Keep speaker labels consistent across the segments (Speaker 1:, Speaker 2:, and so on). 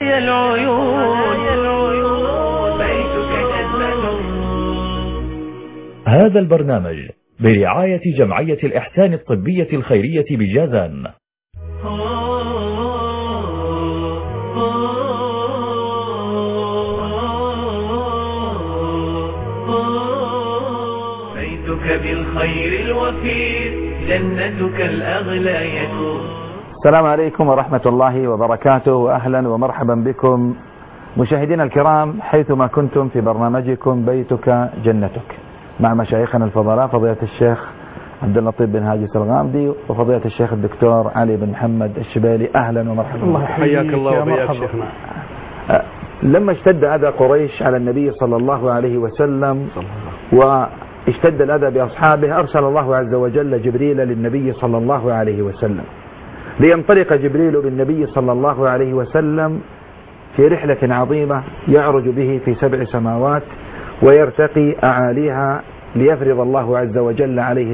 Speaker 1: نادي العيون بيتك جنة.
Speaker 2: هذا البرنامج برعاية جمعية الإحسان الطبية الخيرية بجازان.
Speaker 1: بيتك بالخير الوفير جنتك الأغلى يكون.
Speaker 3: السلام عليكم ورحمة الله وبركاته، وأهلا ومرحبا بكم مشاهدينا الكرام حيثما كنتم في برنامجكم بيتك جنتك مع مشايخنا الفضلاء فضيلة الشيخ عبد اللطيف بن هاجس الغامدي وفضيلة الشيخ الدكتور علي بن محمد الشبالي. أهلا ومرحبا.
Speaker 4: الله حياك الله وبياك شيخنا.
Speaker 3: لما اشتد أذى قريش على النبي صلى الله عليه وسلم واشتد الأذى بأصحابه، أرسل الله عز وجل جبريل للنبي صلى الله عليه وسلم لينطلق جبريل بالنبي صلى الله عليه وسلم في رحلة عظيمة يعرج به في 7 سماوات ويرتقي أعاليها ليفرض الله عز وجل عليه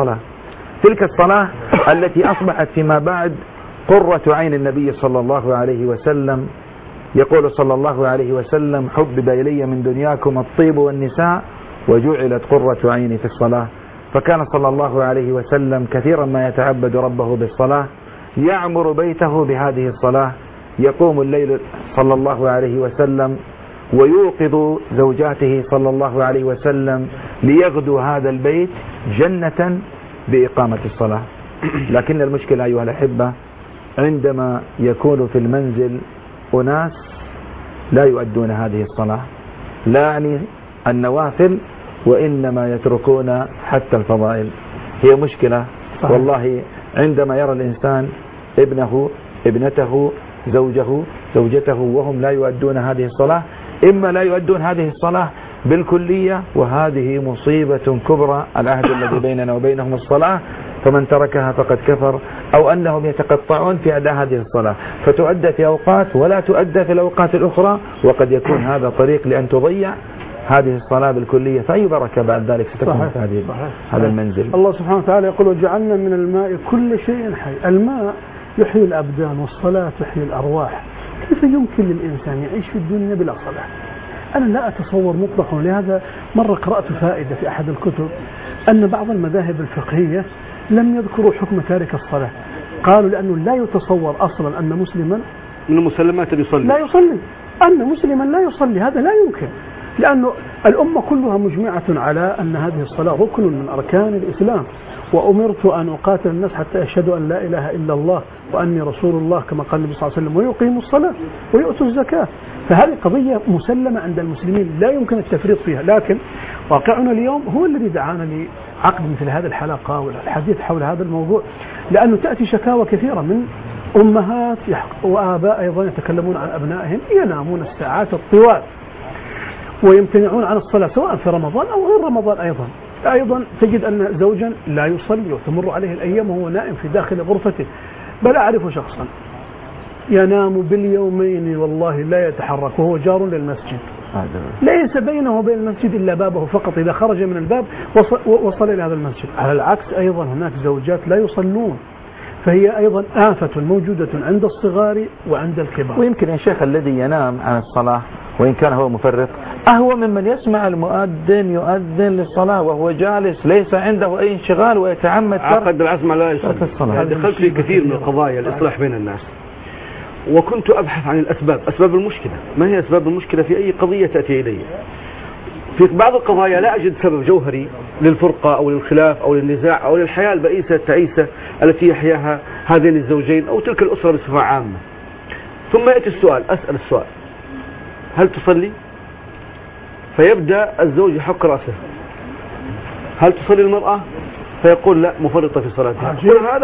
Speaker 3: تلك الصلاة التي أصبحت فيما بعد قرة عين النبي صلى الله عليه وسلم. يقول صلى الله عليه وسلم: حبب إلي من دنياكم الطيب والنساء وجعلت قرة عيني في الصلاة. فكان صلى الله عليه وسلم كثيرا ما يتعبد ربه بالصلاة، يعمر بيته بهذه الصلاة، يقوم الليل صلى الله عليه وسلم ويوقظ زوجاته صلى الله عليه وسلم ليغدو هذا البيت جنة بإقامة الصلاة. لكن المشكلة أيها الأحبة عندما يكون في المنزل أناس لا يؤدون هذه الصلاة، لا يعني النوافل وإنما يتركون حتى الفضائل. هي مشكلة والله عندما يرى الإنسان ابنه ابنته زوجته وهم لا يؤدون هذه الصلاة، إما لا يؤدون هذه الصلاة بالكلية وهذه مصيبة كبرى، العهد الذي بيننا وبينهم الصلاة فمن تركها فقد كفر، أو أنهم يتقطعون في أداء هذه الصلاة فتؤدى في أوقات ولا تؤدى في الأوقات الأخرى، وقد يكون هذا طريق لأن تضيع هذه الصلاة بالكلية، فأي بركة بعد ذلك ستكون في هذا المنزل.
Speaker 4: الله سبحانه وتعالى يقول: وجعلنا من الماء كل شيء حي. الماء يحيي الأبدان والصلاة تحيي الأرواح. كيف يمكن للإنسان يعيش في الدنيا بلا صلاة؟ أنا لا أتصور مطلقا. ولهذا مرة قرأت فائدة في أحد الكتب أن بعض المذاهب الفقهية لم يذكروا حكم تارك الصلاة. قالوا لأنه لا يتصور أصلا أن مسلما
Speaker 5: من المسلمات
Speaker 4: لا يصلي، أن مسلما لا يصلي، هذا لا يمكن، لأنه الأمة كلها مجمعة على أن هذه الصلاة ركن من أركان الإسلام. وأمرت أن أقاتل الناس حتى يشهدوا أن لا إله إلا الله وأني رسول الله كما قال النبي صلى الله عليه وسلم، ويقيموا الصلاة ويؤتوا الزكاة. فهذه قضية مسلمة عند المسلمين لا يمكن التفريط فيها. لكن واقعنا اليوم هو الذي دعانا لعقد مثل هذه الحلقة والحديث حول هذا الموضوع، لأنه تأتي شكاوى كثيرة من أمهات وآباء أيضا يتكلمون عن أبنائهم ينامون الساعات الطوال ويمتنعون عن الصلاة سواء في رمضان أو غير رمضان. أيضا تجد أن زوجا لا يصلي وتمر عليه الأيام وهو نائم في داخل غرفته. بل أعرف شخصا ينام باليومين والله لا يتحرك وهو جار للمسجد، ليس بينه وبين المسجد إلا بابه فقط، إذا خرج من الباب وصل إلى هذا المسجد. على العكس أيضا هناك زوجات لا يصلون، فهي أيضا آفة موجودة عند الصغار وعند الكبار.
Speaker 3: ويمكن يا شيخ الذي ينام عن الصلاة وإن كان هو مفرط أهو ممن يسمع المؤذن يؤذن للصلاة وهو جالس ليس عنده أي انشغال ويتعمد
Speaker 5: عقد العزم لا يصلي. دخلت في كثير من القضايا الإصلاح بين الناس، وكنت أبحث عن أسباب المشكلة. ما هي أسباب المشكلة في أي قضية تأتي إلي؟ في بعض القضايا لا أجد سبب جوهري للفرقة أو للخلاف أو للنزاع أو للحياة البئيسة التعيسة التي يحياها هذين الزوجين أو تلك الأسرة بصفة عامة. ثم يأتي السؤال، أسأل السؤال: هل تصلي؟ فيبدأ الزوج يحك رأسه: هل تصلي المرأة؟ فيقول: لا، مفرطة في صلاتها. هذا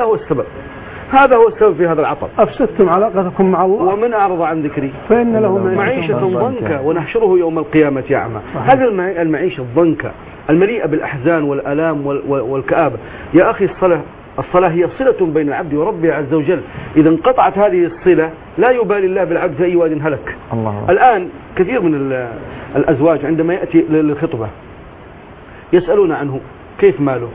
Speaker 5: هو السبب في هذا العطب.
Speaker 4: أفسدتم علاقتكم مع الله.
Speaker 5: ومن أعرض عن ذكري
Speaker 4: فإن له
Speaker 5: معيشة ضنكا ونحشره يوم القيامة أعمى. هذه المعيشة الضنكا المليئة بالأحزان والآلام والكآبة. يا أخي الصلاة هي صلة بين العبد وربه عز وجل. إذا انقطعت هذه الصلة لا يبالي الله بالعبد في أي واد هلك. الآن كثير من الأزواج عندما يأتي للخطبة يسألون عنه: كيف ماله؟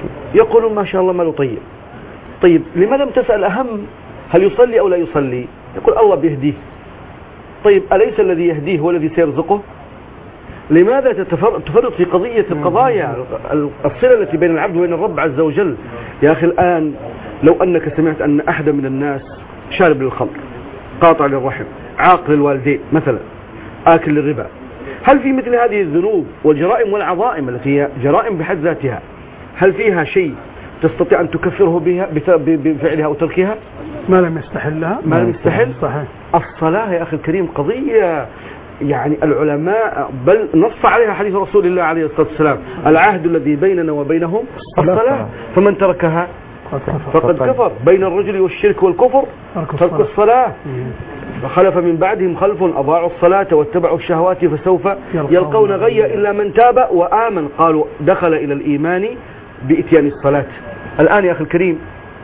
Speaker 5: يقولون: ما شاء الله ماله طيب. لماذا لم تسأل أهم هل يصلي أو لا يصلي؟ يقول الله بيهديه. طيب أليس الذي يهديه هو الذي سيرزقه؟ لماذا تفرط في قضية القضايا الصلة التي بين العبد وبين الرب عز وجل؟ يا أخي الآن لو أنك سمعت أن أحد من الناس شارب للخمر، قاطع للرحم، عاق للوالدين مثلا، آكل للربا، هل في مثل هذه الذنوب والجرائم والعظائم التي هي جرائم بحد ذاتها هل فيها شيء تستطيع أن تكفره بها بفعلها أو تركها؟
Speaker 4: ما لم يستحلها.
Speaker 5: ما لم يستحل.
Speaker 4: صحيح.
Speaker 5: الصلاة يا أخي الكريم قضية يعني العلماء بل نص عليها حديث رسول الله عليه الصلاة والسلام: العهد الذي بيننا وبينهم الصلاة، فمن تركها فقد كفر. بين الرجل والشرك والكفر ترك الصلاة. فخلف من بعدهم خلف أضاعوا الصلاة واتبعوا الشهوات فسوف يلقون غيا إلا من تاب وآمن، قالوا دخل إلى الإيمان بإتيان الصلاة. الآن يا أخي الكريم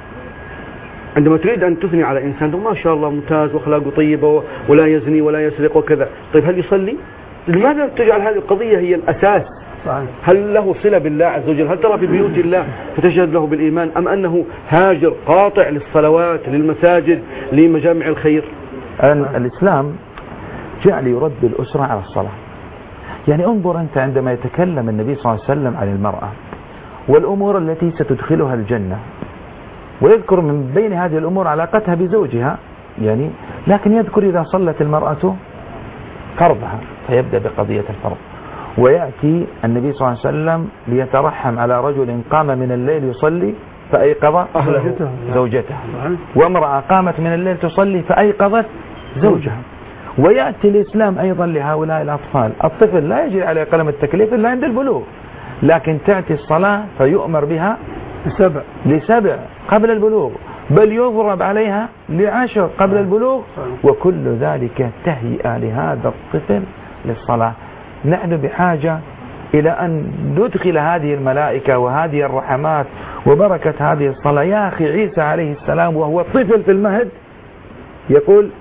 Speaker 5: عندما تريد أن تثني على إنسان ما شاء الله ممتاز وأخلاقه طيبة ولا يزني ولا يسرق وكذا، طيب هل يصلي؟ لماذا تجعل هذه القضية هي الأساس؟ هل له صلة بالله عز وجل؟ هل ترى في بيوت الله فتشهد له بالإيمان، أم أنه هاجر قاطع للصلوات للمساجد لمجامع الخير؟
Speaker 3: الإسلام جعل يرد الأسرة على الصلاة. يعني انظر أنت عندما يتكلم النبي صلى الله عليه وسلم عن المرأة والأمور التي ستدخلها الجنة، ويذكر من بين هذه الأمور علاقتها بزوجها، يعني لكن يذكر إذا صلت المرأة فرضها فيبدأ بقضية الفرض. ويأتي النبي صلى الله عليه وسلم ليترحم على رجل قام من الليل يصلي فأيقظ زوجته، وامرأة قامت من الليل تصلي فأيقظت زوجها. ويأتي الإسلام أيضا لهؤلاء الأطفال. الطفل لا يجري عليه قلم التكليف إلا عند البلوغ، لكن تأتي الصلاة فيؤمر بها لسبع قبل البلوغ، بل يضرب عليها ل10 قبل البلوغ، وكل ذلك تهيئة لهذا الطفل للصلاة. نحن بحاجة إلى أن ندخل هذه الملائكة وهذه الرحمات وبركة هذه الصلاة. يا أخي عيسى عليه السلام وهو طفل في المهد يقول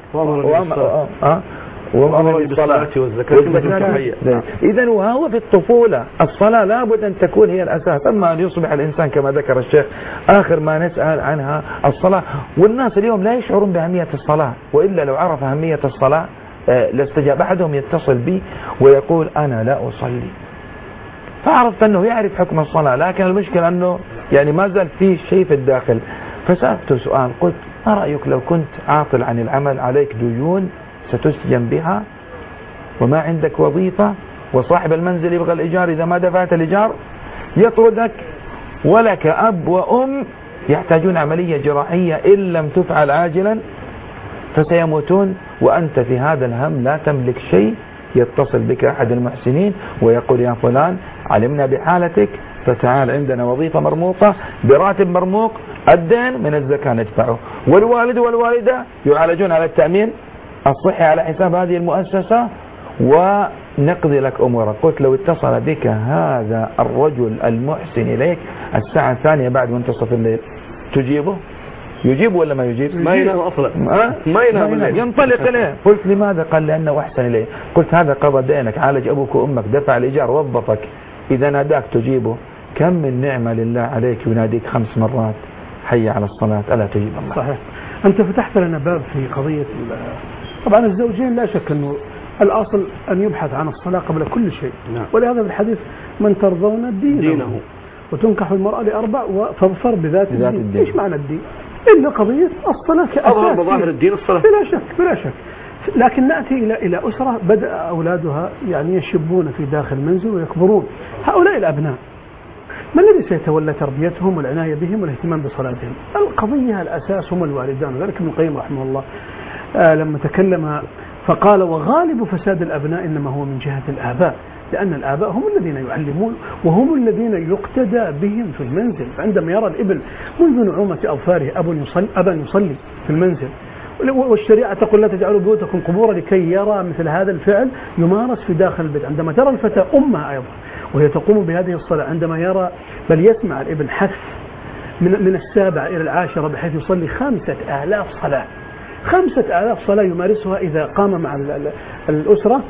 Speaker 3: وأمر بالصلاة والزكاة. إذن وهو في الطفولة الصلاة لابد أن تكون هي الأساس. أما أن يصبح الإنسان كما ذكر الشيخ آخر ما نسأل عنها الصلاة، والناس اليوم لا يشعرون بأهمية الصلاة، وإلا لو عرف أهمية الصلاة لاستجاب. أحدهم يتصل بي ويقول أنا لا أصلي، فعرفت أنه يعرف حكم الصلاة، لكن المشكلة أنه يعني ما زال فيه شيء في الداخل. فسألته سؤال، قلت ما رأيك لو كنت عاطل عن العمل، عليك ديون ستسجن بها، وما عندك وظيفة، وصاحب المنزل يبغى الإيجار، إذا ما دفعت الإيجار يطردك، ولك أب وأم يحتاجون عملية جراحية إن لم تفعل عاجلا فسيموتون، وأنت في هذا الهم لا تملك شيء. يتصل بك أحد المحسنين ويقول يا فلان علمنا بحالتك فتعال عندنا وظيفة مرموقة براتب مرموق، الدين من الزكاة ندفعه، والوالد والوالدة يعالجون على التأمين الصحي على حساب هذه المؤسسة، ونقضي لك أمورك. قلت لو اتصل بك هذا الرجل المحسن إليك الساعة 2 بعد منتصف الليل تجيبه؟ يجيب ولا ما يجيب؟
Speaker 5: ما ينام أصلا، ما ينام،
Speaker 3: ينطلق إليه. قلت لماذا؟ قال لأنه أحسن إليه. قلت هذا قضى دينك، عالج أبوك وأمك، دفع الإيجار، وظفك، إذا ناداك تجيبه. كم من نعمة لله عليك يناديك 5 مرات حي على الصلاة ألا تجيب الله.
Speaker 4: صحيح. أنت فتحت لنا باب في قضية طبعا الزوجين، لا شك أنه الأصل أن يبحث عن الصلاة قبل كل شيء. ولهذا في الحديث من ترضون دينه وتنكح المرأة ل4 وتظفر بذات الدين. إيش معنى الدين؟ إلا قضية الصلاة كأساس
Speaker 5: مظاهر الدين الصلاة،
Speaker 4: بلا شك. لكن نأتي إلى أسرة بدأ أولادها يعني يشبون في داخل المنزل ويكبرون. هؤلاء الأبناء ما الذي سيتولى تربيتهم والعناية بهم والاهتمام بصلاتهم؟ القضية الأساس هم الوالدان. ذلك ابن القيم رحمه الله لما تكلم فقال وغالب فساد الأبناء إنما هو من جهة الآباء، لأن الآباء هم الذين يعلمون وهم الذين يقتدى بهم في المنزل. عندما يرى الابن منذ نعومة أظفاره أبا يصلي في المنزل، والشريعة تقول لا تجعلوا بيوتكم قبورا، لكي يرى مثل هذا الفعل يمارس في داخل البيت. عندما ترى الفتاة أمها أيضا وهي تقوم بهذه الصلاة، عندما يرى بل يسمع الابن حث من 7 إلى 10 بحيث يصلي 5000 صلاة، 5000 صلاة يمارسها إذا قام مع الأسرة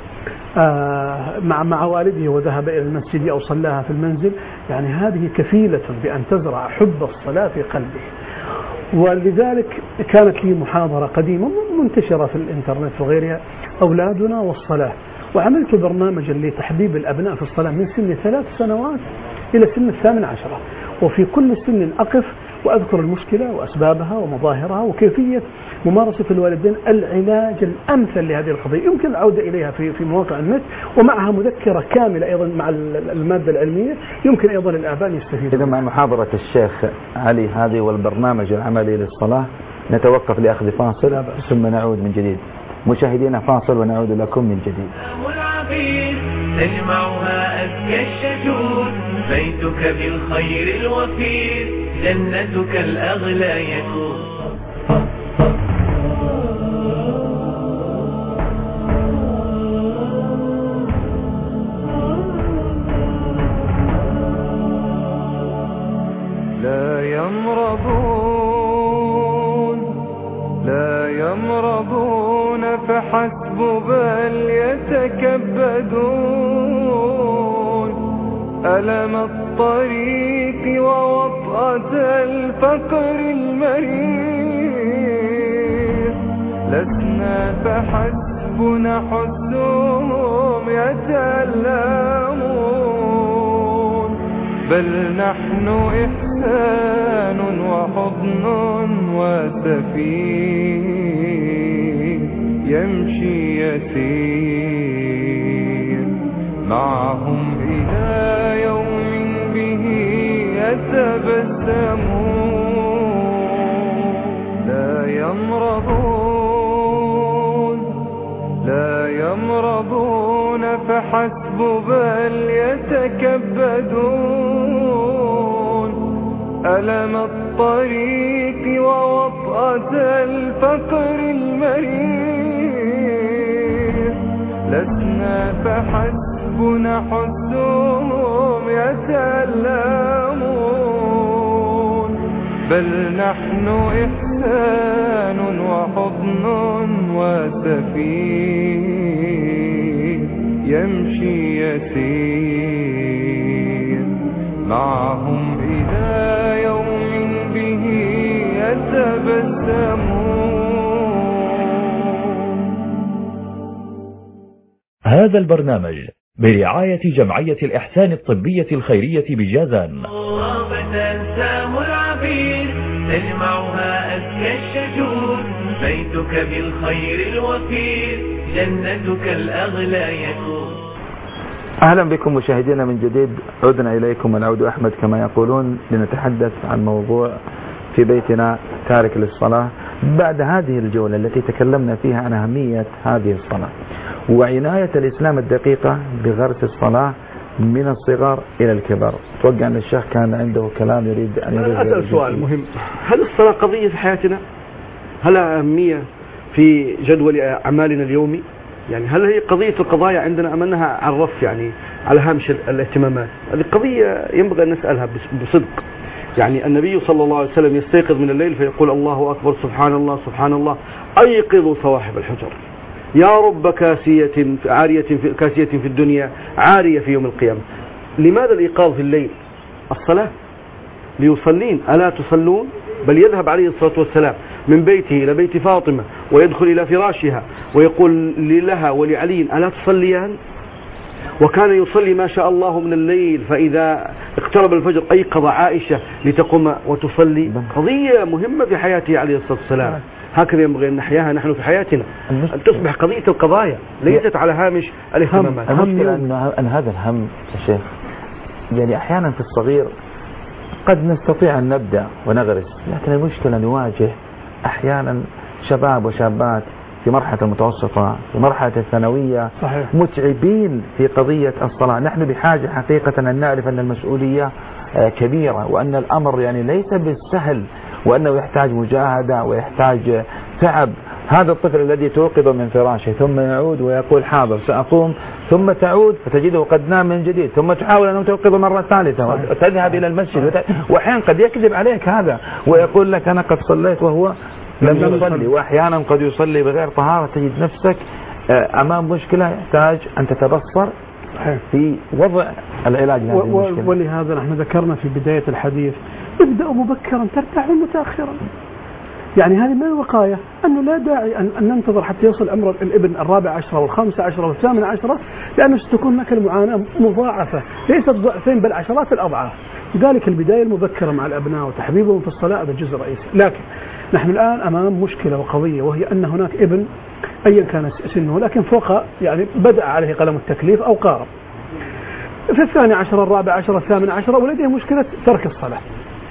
Speaker 4: مع والده وذهب إلى المسجد أو صلاها في المنزل. يعني هذه كفيلة بأن تزرع حب الصلاة في قلبه. ولذلك كانت لي محاضرة قديمة منتشرة في الإنترنت وغيرها، أولادنا والصلاة، وعملت برنامجا لتحبيب الأبناء في الصلاة من سن 3 سنوات إلى سن 18، وفي كل سن أقف وأذكر المشكلة وأسبابها ومظاهرها وكيفية ممارسة الوالدين العلاج الأمثل لهذه القضية. يمكن العودة إليها في مواقع النت، ومعها مذكرة كاملة أيضا مع المادة العلمية، يمكن أيضا الآباء يستفيدون.
Speaker 3: إذا مع محاضرة الشيخ علي هذه والبرنامج العملي للصلاة نتوقف لأخذ فاصل ثم نعود من جديد. مشاهدينا فاصل ونعود لكم من جديد.
Speaker 1: تجمعها أزكى الشجور، بيتك بالخير الوفير، جنتك الأغلى يكون.
Speaker 6: لا يمرضون فحسب بل يتكبدون ألم الطريق ووطأة الفقر المرير، لسنا فحسب نحسهم يتألمون، بل نحن إحسان وحضن وسفير يمشي يسير معهم إلى يوم به يتبسمون. لا يمرضون فحسب بل يتكبدون ألم الطريق ووطأة الفقر المرير، لسنا فحسب نحسهم يتألمون، بل نحن إحسان وحضن وسفير يمشي يسير معهم إلى يوم به يتبسمون.
Speaker 2: هذا البرنامج برعاية جمعية الإحسان الطبية الخيرية بجازان.
Speaker 1: فتنسام العبير، تجمعها أزكى الشجور، بيتك بالخير الوفير، جنتك الأغلى يكون.
Speaker 3: أهلا بكم مشاهدينا من جديد، عدنا إليكم العود أحمد كما يقولون لنتحدث عن موضوع في بيتنا تارك للصلاة، بعد هذه الجولة التي تكلمنا فيها عن أهمية هذه الصلاة وعناية الإسلام الدقيقة بغرس الصلاة من الصغر إلى الكبر. توقع أن الشيخ كان عنده كلام يريد أن
Speaker 5: أسأل سؤال مهم، هل الصلاة قضية في حياتنا؟ هل أهمية في جدول أعمالنا اليومي؟ يعني هل هي قضية القضايا عندنا أم أنها على الرف، يعني على هامش الاهتمامات؟ هذه قضية ينبغي أن نسألها بصدق. يعني النبي صلى الله عليه وسلم يستيقظ من الليل فيقول الله أكبر سبحان الله سبحان الله، أيقظوا صواحب الحجر، يا رب كاسية في الدنيا عارية في يوم القيامة. لماذا الإيقاظ في الليل؟ الصلاة، ليصلين ألا تصلون؟ بل يذهب عليه الصلاة والسلام من بيته إلى بيت فاطمة ويدخل إلى فراشها ويقول لها ولعلي ألا تصليان؟ وكان يصلي ما شاء الله من الليل، فإذا اقترب الفجر أيقظ عائشة لتقوم وتصلي. قضية مهمة في حياته عليه الصلاة والسلام، هكذا ينبغي أن نحياها نحن في حياتنا، أن تصبح قضية القضايا ليست على هامش الاهتمامات.
Speaker 3: المشكلة أن هذا الهم يا شيخ يعني أحيانا في الصغير قد نستطيع أن نبدأ ونغرس، لكن المشكلة نواجه أحيانا شباب وشابات في مرحلة المتوسطة في مرحلة الثانوية متعبين في قضية الصلاة. نحن بحاجة حقيقة أن نعرف أن المسؤولية كبيرة، وأن الأمر يعني ليس بالسهل، وأنه يحتاج مجاهدة ويحتاج تعب. هذا الطفل الذي توقظ من فراشه ثم يعود ويقول حاضر سأقوم، ثم تعود فتجده قد نام من جديد، ثم تحاول أن توقظ مرة ثالثة وتذهب إلى المسجد، وأحيانا قد يكذب عليك هذا ويقول لك أنا قد صليت وهو لم يصلي، وأحيانا قد يصلي بغير طهارة. تجد نفسك أمام مشكلة يحتاج أن تتبصر في وضع العلاج لهذه المشكلة.
Speaker 4: ولهذا نحن ذكرنا في بداية الحديث ابدأ مبكرا ترتاح متأخرا. يعني هذه من الوقاية، أنه لا داعي أن ننتظر حتى يصل عمر الابن 14 و15 و18، لأنه ستكون هناك المعاناة مضاعفة ليست ضعفين بل عشرات الأضعاف. لذلك البداية المبكرة مع الأبناء وتحبيبهم في الصلاة هذا جزء رئيسي. لكن نحن الآن أمام مشكلة وقضية، وهي أن هناك ابن أيا كان سنه لكن فوق يعني بدأ عليه قلم التكليف أو قارب، في 12 14 18 ولديه مشكلة ترك الصلاة.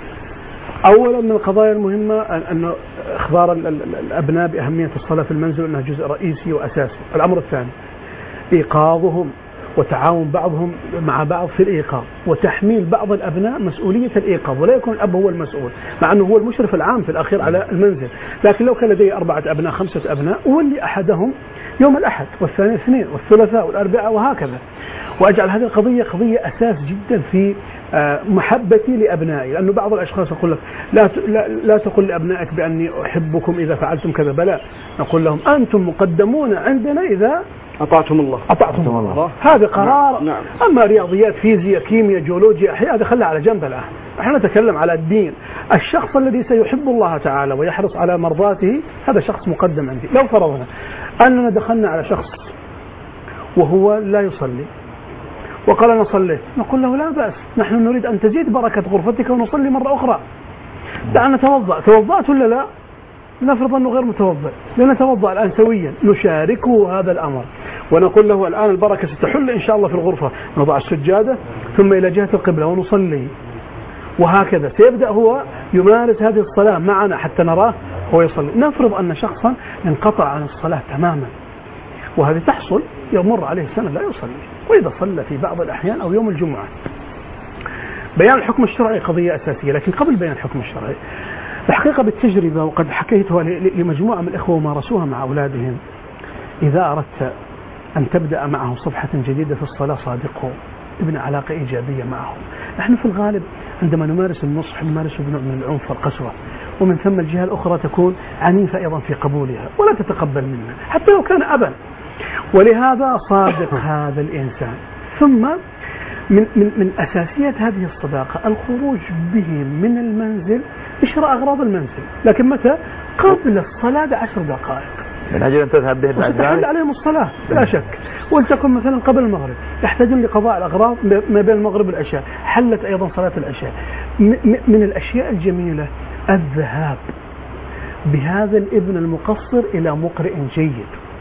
Speaker 4: أولا من القضايا المهمة أن إخبار الأبناء بأهمية الصلاة في المنزل أنها جزء رئيسي وأساسي. الأمر الثاني إيقاظهم وتعاون بعضهم مع بعض في الإيقاظ، وتحميل بعض الأبناء مسؤولية الإيقاظ، ولا يكون الأب هو المسؤول مع أنه هو المشرف العام في الأخير على المنزل. لكن لو كان لديه 4 أبناء 5 أبناء أولي أحدهم يوم الأحد والثاني الاثنين والثلاثاء والأربعاء وهكذا، وأجعل هذه القضية قضية أساس جدا في محبتي لأبنائي. لأنه بعض الأشخاص يقول لك لا تقل لأبنائك بأني أحبكم إذا فعلتم كذا، بلى نقول لهم أنتم مقدمون عندنا إذا أطعتم الله. هذا قرار. نعم. أما رياضيات فيزياء كيمياء جيولوجيا أحياء هذا خلها على جنب الآن، احنا نتكلم على الدين. الشخص الذي سيحب الله تعالى ويحرص على مرضاته هذا شخص مقدم عندي. لو فرضنا أننا دخلنا على شخص وهو لا يصلي وقال أنا صليت، نقول له لا بأس، نحن نريد أن تزيد بركة غرفتك ونصلي مرة أخرى، دعنا نتوضأ. توضأت ولا لا؟ نفرض أنه غير متوضأ، لنتوضأ الآن سويا، نشاركه هذا الأمر ونقول له الآن البركة ستحل إن شاء الله في الغرفة، نضع السجادة ثم إلى جهة القبلة ونصلي، وهكذا سيبدأ هو يمارس هذه الصلاة معنا حتى نراه هو يصلي. نفرض أن شخصا انقطع عن الصلاة تماما، وهذه تحصل، يمر عليه سنة لا يصلي، وإذا صلى في بعض الأحيان أو يوم الجمعة. بيان الحكم الشرعي قضية أساسية، لكن قبل بيان الحكم الشرعي الحقيقة بالتجربة وقد حكيتها لمجموعة من الإخوة ومارسوها مع أولادهم، إذا أردت أن تبدأ معه صفحة جديدة في الصلاة صادقه، ابن علاقة إيجابية معهم. نحن في الغالب عندما نمارس النصح نمارسه بنوع من العنف والقسوة، ومن ثم الجهة الأخرى تكون عنيفة أيضا في قبولها ولا تتقبل منا حتى لو كان أبا. ولهذا صادق هذا الإنسان. ثم من أساسيات هذه الصداقة الخروج به من المنزل لشراء أغراض المنزل، لكن متى؟ قبل الصلاة ب10 دقائق،
Speaker 3: من أجل أن تذهب به بعد ذلك
Speaker 4: عليهم الصلاة بلا شك. ولتكن مثلا قبل المغرب يحتاجون لقضاء الأغراض ما بين المغرب والعشاء، حلت أيضا صلاة العشاء. من الأشياء الجميلة الذهاب بهذا الابن المقصر إلى مقرئ جيد.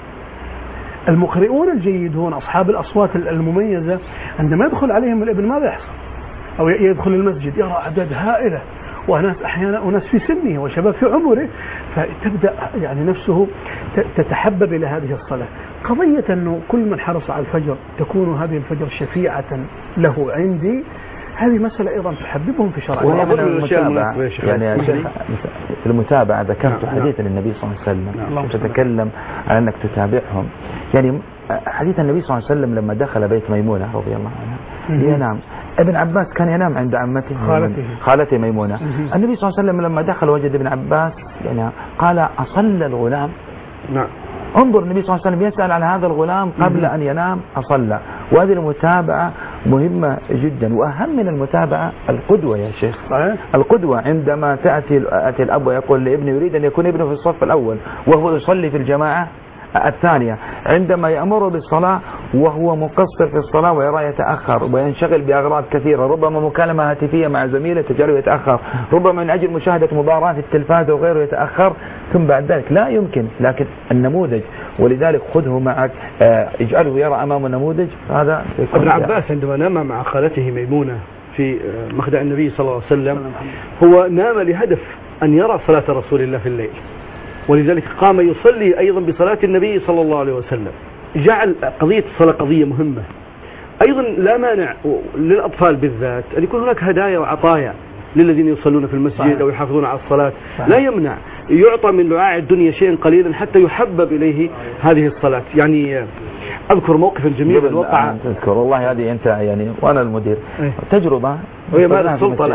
Speaker 4: المقرئون الجيدون أصحاب الأصوات المميزة عندما يدخل عليهم الابن ماذا يحصل؟ أو يدخل المسجد يرى أعداد هائلة وناس أحيانا وناس في سنه وشباب في عمره، فتبدأ يعني نفسه تتحبب إلى هذه الصلاة. قضية أنه كل من حرص على الفجر تكون هذه الفجر شفيعة له عندي، هذه مسألة أيضا تحببهم في شرع الله.
Speaker 3: يعني يا شيخ في المتابعة ذكرت حديث النبي صلى الله عليه وسلم تتكلم عن أنك تتابعهم. يعني حديث النبي صلى الله عليه وسلم لما دخل بيت ميمونة رضي الله عنها ينام، ابن عباس كان ينام عند عمته خالته ميمونة. النبي صلى الله عليه وسلم لما دخل وجد ابن عباس يعني قال أصلى الغلام؟ نعم. انظر النبي صلى الله عليه وسلم يسأل عن هذا الغلام قبل أن ينام أصلى. وهذه المتابعة مهمة جدا، وأهم من المتابعة القدوة يا شيخ. القدوة عندما تأتي الأب ويقول لابنه يريد أن يكون ابنه في الصف الأول وهو يصلي في الجماعة الثانية، عندما يأمر بالصلاة وهو مقصر في الصلاة ويرى يتأخر وينشغل بأغراض كثيرة، ربما مكالمة هاتفية مع زميله تجعله يتأخر، ربما من أجل مشاهدة مباراة في التلفاز وغيره يتأخر، ثم بعد ذلك لا يمكن. لكن النموذج، ولذلك خذه معك اجعله يرى أمامه نموذج. هذا
Speaker 5: ابن عباس عندما نام مع خالته ميمونة في مخدع النبي صلى الله عليه وسلم هو نام لهدف أن يرى صلاة رسول الله في الليل، ولذلك قام يصلي أيضا بصلاة النبي صلى الله عليه وسلم. جعل قضية الصلاة قضية مهمة. أيضا لا مانع للأطفال بالذات أن يكون هناك هدايا وعطايا للذين يصلون في المسجد أو يحافظون على الصلاة. لا يمنع يعطى من لعاع الدنيا شيئا قليلا حتى يحبب إليه هذه الصلاة. يعني أذكر موقفا جميلا وقع.
Speaker 3: أذكر والله هذه أنت يعني وأنا المدير تجربة
Speaker 5: وهي مال السلطة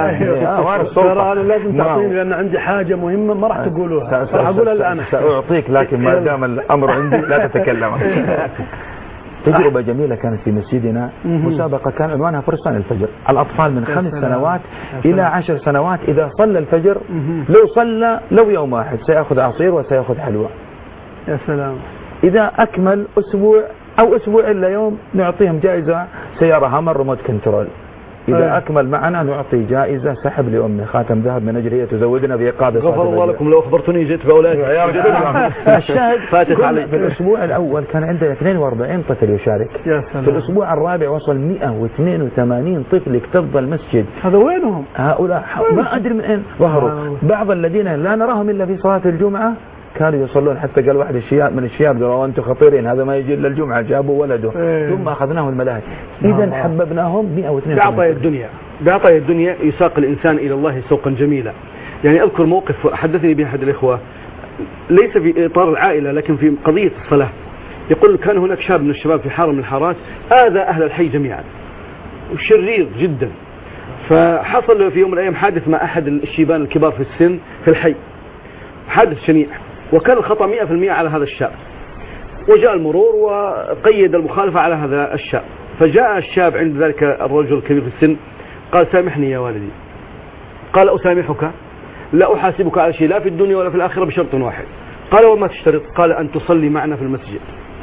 Speaker 5: الآن.
Speaker 4: أنا لازم تعطيني لأن عندي حاجة مهمة ما راح تقولوها، راح أقولها الآن.
Speaker 3: سأعطيك لكن ما دام الأمر عندي لا تتكلم. تجربة جميلة كانت في مسجدنا، مسابقة كان عنوانها فرسان الفجر. الأطفال من 5 سنوات إلى 10 سنوات إذا صلى الفجر لو صلى لو يوم واحد سيأخذ عصير وسيأخذ حلوى.
Speaker 4: يا سلام.
Speaker 3: إذا أكمل أسبوع أو أسبوع إلا يوم نعطيهم جائزة سيارة هامر ريموت كنترول. إذا أكمل معنا نعطي جائزة سحب لأمي خاتم ذهب من أجل هي تزودنا بإيقاظ.
Speaker 5: غفر الله لكم لو أخبرتوني جيت بأولادي.
Speaker 3: الشاهد في الأسبوع الأول كان عندنا 42 طفل يشارك. في الأسبوع الرابع وصل 182 طفل اكتظ المسجد.
Speaker 4: هذا وينهم؟
Speaker 3: هؤلاء ما أدري من أين ظهروا. بعض الذين لا نراهم إلا في صلاة الجمعة كانوا يصلون، حتى قال واحد من الشياب قالوا أنتم خطيرين هذا ما يجي إلا الجمعة، جابوا ولده ثم أخذناه الملاهي. إذا حببناهم 182.
Speaker 5: بعطايا الدنيا يساق الإنسان إلى الله سوقا جميلا. يعني أذكر موقف حدثني به أحد الإخوة ليس في إطار العائلة لكن في قضية الصلاة. يقول كان هناك شاب من الشباب في حارة من الحارات آذى أهل الحي جميعا وشرير جدا، فحصل في يوم من الأيام حادث مع أحد الشيبان الكبار في السن في الحي، حادث شنيع، وكان الخطأ 100% على هذا الشاب، وجاء المرور وقيد المخالفة على هذا الشاب. فجاء الشاب عند ذلك الرجل الكبير في السن قال سامحني يا والدي. قال أسامحك لا أحاسبك على شيء لا في الدنيا ولا في الآخرة بشرط واحد. قال وما تشترط؟ قال أن تصلي معنا في المسجد.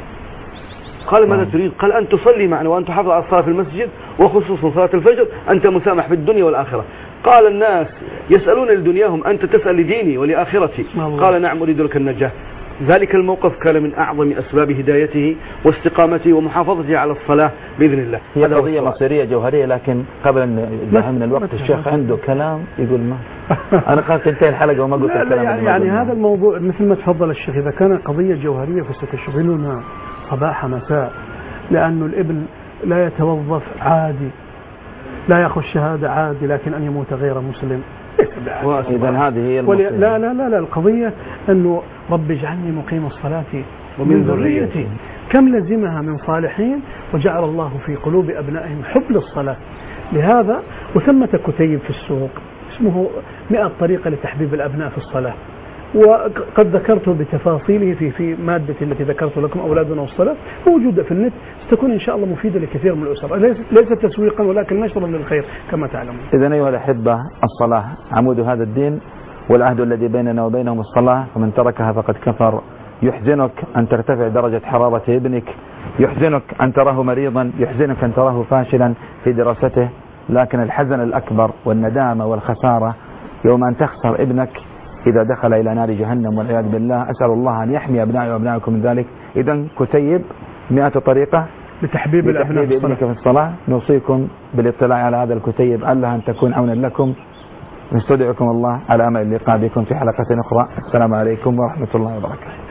Speaker 5: قال ماذا تريد؟ قال أن تصلي معنا وأن تحافظ على الصلاة في المسجد وخصوصا صلاة الفجر، أنت مسامح في الدنيا والآخرة. قال الناس يسألون لدنياهم أنت تسأل لديني ولآخرتي. قال نعم أريد لك النجاة. ذلك الموقف كان من أعظم أسباب هدايته واستقامته ومحافظته على الصلاة بإذن الله.
Speaker 3: هي قضية مصيرية جوهرية، لكن قبل أن من الوقت الشيخ عنده كلام يقول ما أنا قلت تنتهي الحلقة وما قلت الكلام.
Speaker 4: يعني هذا الموضوع مثل ما تفضل الشيخ، إذا كان قضية جوهرية فستشغلنا صباح مساء، لأن الابن لا يتوظف عادي، لا يأخذ شهادة عادي، لكن أن يموت غير مسلم.
Speaker 3: إذا هذه هي
Speaker 4: لا لا لا لا، القضية أنه رب اجعلني مقيم الصلاة ومن ذريتي. كم لزمها من صالحين وجعل الله في قلوب أبنائهم حب للصلاة. لهذا وثمة كتيب في السوق اسمه 100 طريقة لتحبيب الأبناء في الصلاة، وقد ذكرته بتفاصيله في مادة التي ذكرت لكم أولادنا والصلاة، موجودة في النت، ستكون إن شاء الله مفيدة لكثير من الأسر، ليس تسويقا ولكن نشرا للخير كما تعلمون.
Speaker 3: إذن أيها الأحبة الصلاة عمود هذا الدين، والعهد الذي بيننا وبينهم الصلاة، فمن تركها فقد كفر. يحزنك أن ترتفع درجة حرارة ابنك، يحزنك أن تراه مريضا، يحزنك أن تراه فاشلا في دراسته، لكن الحزن الأكبر والندامة والخسارة يوم أن تخسر ابنك إذا دخل إلى نار جهنم والعياذ بالله. أسأل الله أن يحمي أبنائي وأبنائكم من ذلك. إذن كتيب 100 طريقة
Speaker 4: لتحبيب
Speaker 3: ابنك في الصلاة. نوصيكم بالاطلاع على هذا الكتيب ألا أن تكون عونا لكم. نستودعكم الله على أمل اللقاء بكم في حلقة أخرى. السلام عليكم ورحمة الله وبركاته.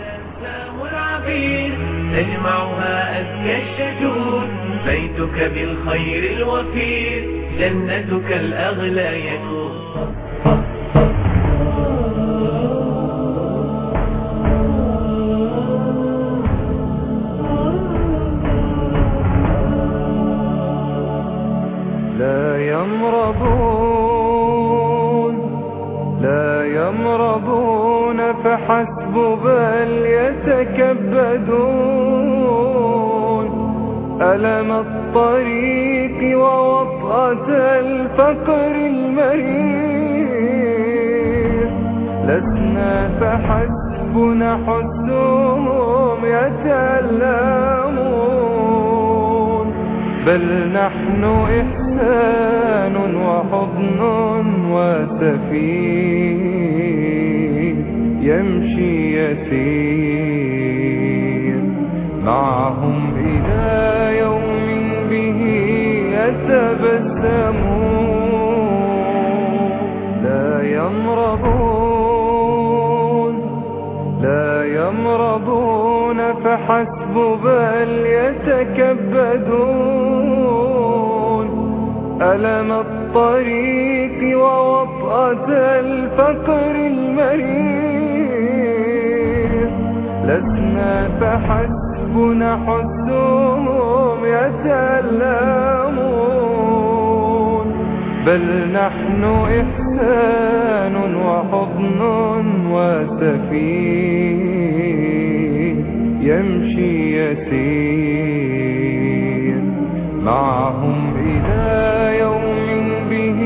Speaker 1: تجمعها أزكى الشجور، بيتك بالخير الوفير، جنتك الأغلى ينور.
Speaker 6: لا يمرضون فحسب بل يتكبدون ألم الطريق ووطأة الفقر المرير. لسنا فحسبنا حسنهم يتألمون، بل نحن إحسان وحضن وسفير يمشي يسير معهم إلى يوم به يتبسمون. لا يمرضون فحسب بل يتكبدون ألم الطريق ووطأة الفقر المرير. لسنا فحسبنا حسنهم يتألمون، بل نحن إحسان وحضن وسفير يمشي يسير معهم إلى يوم به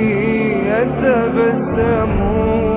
Speaker 6: يتبسمون.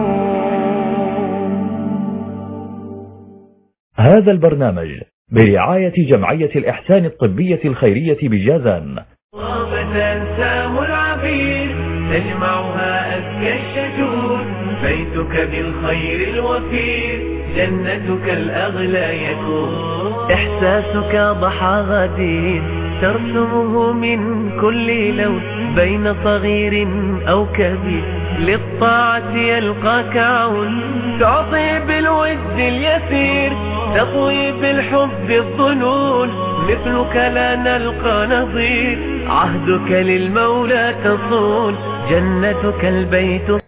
Speaker 2: هذا البرنامج برعاية جمعية الإحسان الطبية الخيرية بجازان.
Speaker 1: فتنسام العبير تجمعها أزكى الشجور، بيتك بالخير الوفير جنتك الأغلى يكون. إحساسك ضحى غدير ترسمه من كل لون، بين صغير أو كبير للطاعة يلقاك عون. تعطي بالود اليسير تطوي بالحب الظنون، مثلك لا نلقى نظير عهدك للمولى تصون. جنتك البيت